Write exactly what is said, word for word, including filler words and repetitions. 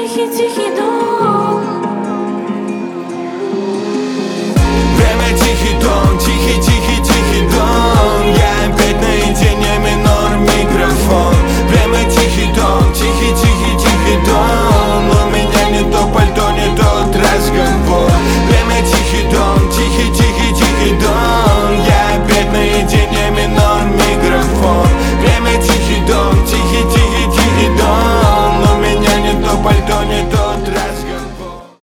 тихий-тихий дом. Время тихий дом, тихий-тихий-тихий дом. Я опять наедине, минор, микрофон. Время тихий дом, тихий-тихий-тихий дом. У меня не то пальто, не тот разговор. Время тихий дом, тихий-тихий-тихий дом. Я опять наедине, минор, микрофон.